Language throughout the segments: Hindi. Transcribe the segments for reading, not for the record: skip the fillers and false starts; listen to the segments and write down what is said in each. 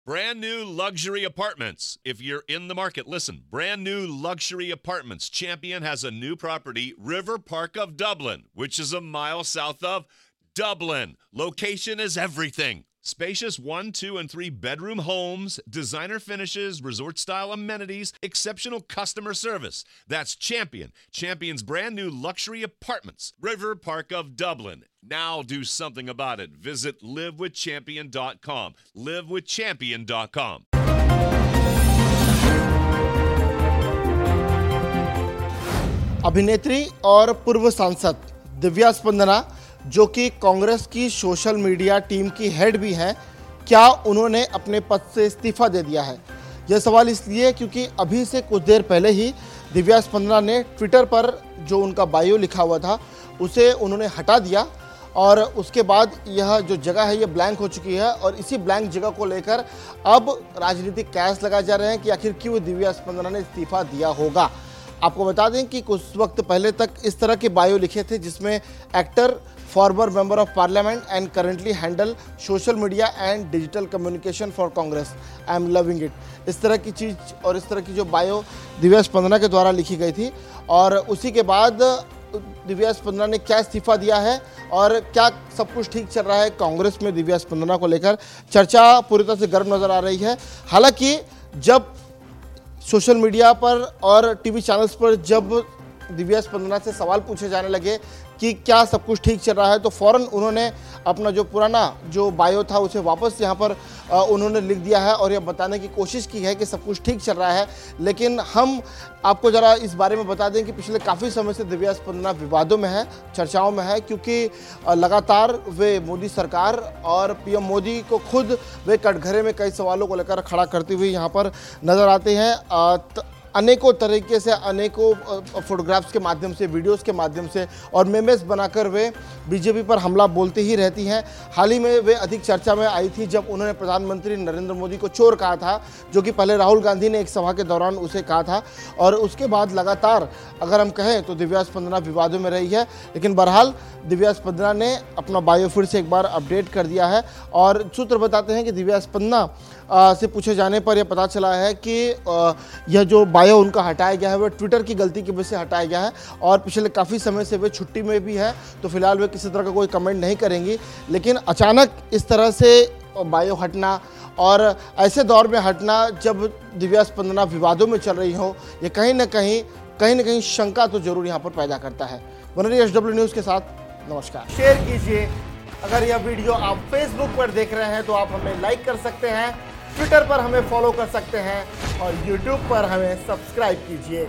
Brand new luxury apartments. If you're in the market, listen. Brand new luxury apartments. Champion has a new property, River Park of Dublin, which is a mile south of Dublin. Location is everything. Spacious 1, 2, and 3 bedroom homes, designer finishes, resort-style amenities, exceptional customer service. That's Champion. Champion's brand new luxury apartments, River Park of Dublin. Now do something about it. Visit livewithchampion.com. livewithchampion.com. अभिनेत्री और पूर्व सांसद दिव्या स्पंदना, जो कि कांग्रेस की सोशल मीडिया टीम की हेड भी हैं, क्या उन्होंने अपने पद से इस्तीफा दे दिया है? यह सवाल इसलिए क्योंकि अभी से कुछ देर पहले ही दिव्या स्पंदना ने ट्विटर पर जो उनका बायो लिखा हुआ था उसे उन्होंने हटा दिया और उसके बाद यह जो जगह है ये ब्लैंक हो चुकी है और इसी ब्लैंक जगह को लेकर अब राजनीतिक कैस लगाए जा रहे हैं कि आखिर क्यों दिव्या स्पंदना ने इस्तीफा दिया होगा। आपको बता दें कि कुछ वक्त पहले तक इस तरह के बायो लिखे थे जिसमें actor, former member of parliament and currently handle social media and digital communication for Congress, I am loving it. इस तरह की चीज़ और इस तरह की जो बायो दिव्या स्पंदना के द्वारा लिखी गई थी और उसी के बाद दिव्या स्पंदना ने क्या इस्तीफा दिया है और क्या सब कुछ ठीक चल रहा है कांग्रेस में दिव्या स्पंदना को लेकर चर्चा पूरी तरह से गर्म नज़र आ रही है। हालांकि जब सोशल मीडिया पर और टीवी चैनल्स पर जब दिव्या स्पंदना से सवाल पूछे जाने लगे कि क्या सब कुछ ठीक चल रहा है तो फ़ौरन उन्होंने अपना जो पुराना जो बायो था उसे वापस यहाँ पर उन्होंने लिख दिया है और यह बताने की कोशिश की है कि सब कुछ ठीक चल रहा है। लेकिन हम आपको ज़रा इस बारे में बता दें कि पिछले काफ़ी समय से दिव्या स्पंदना विवादों में है, चर्चाओं में है, क्योंकि लगातार वे मोदी सरकार और पीएम मोदी को खुद वे कटघरे में कई सवालों को लेकर खड़ा करते हुए यहाँ पर नज़र आते हैं। अनेकों तरीके से, अनेकों फोटोग्राफ्स के माध्यम से, वीडियोस के माध्यम से और मेमेस बनाकर वे बीजेपी पर हमला बोलती ही रहती हैं। हाल ही में वे अधिक चर्चा में आई थी जब उन्होंने प्रधानमंत्री नरेंद्र मोदी को चोर कहा था, जो कि पहले राहुल गांधी ने एक सभा के दौरान उसे कहा था और उसके बाद लगातार अगर हम कहें तो दिव्या स्पंदना विवादों में रही है। लेकिन बहरहाल दिव्या स्पंदना ने अपना बायो फिर से एक बार अपडेट कर दिया है और सूत्र बताते हैं कि दिव्या स्पंदना से पूछे जाने पर यह पता चला है कि यह जो बायो उनका हटाया गया है वह ट्विटर की गलती की वजह से हटाया गया है और पिछले काफ़ी समय से वे छुट्टी में भी है, तो फिलहाल वे किसी तरह का कोई कमेंट नहीं करेंगी। लेकिन अचानक इस तरह से बायो हटना और ऐसे दौर में हटना जब दिव्या स्पंदना विवादों में चल रही हो, ये कहीं ना कहीं शंका तो जरूर यहाँ पर पैदा करता है। बने रहिए SW न्यूज़ के साथ। नमस्कार। शेयर कीजिए। अगर यह वीडियो आप फेसबुक पर देख रहे हैं तो आप हमें लाइक कर सकते हैं, ट्विटर पर हमें फॉलो कर सकते हैं और यूट्यूब पर हमें सब्सक्राइब कीजिए।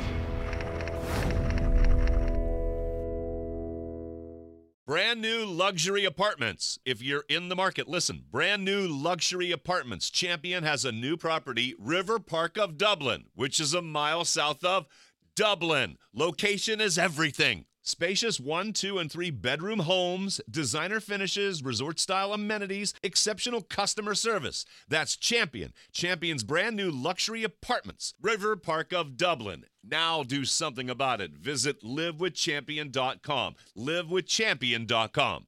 Brand new luxury apartments. If you're in the market, listen. Brand new luxury apartments. Champion has a new property, River Park of Dublin, which is a mile south of Dublin. Location is everything. Spacious 1, 2, and 3 bedroom homes, designer finishes, resort-style amenities, exceptional customer service. That's Champion. Champion's brand new luxury apartments, River Park of Dublin. Now do something about it. Visit livewithchampion.com. livewithchampion.com.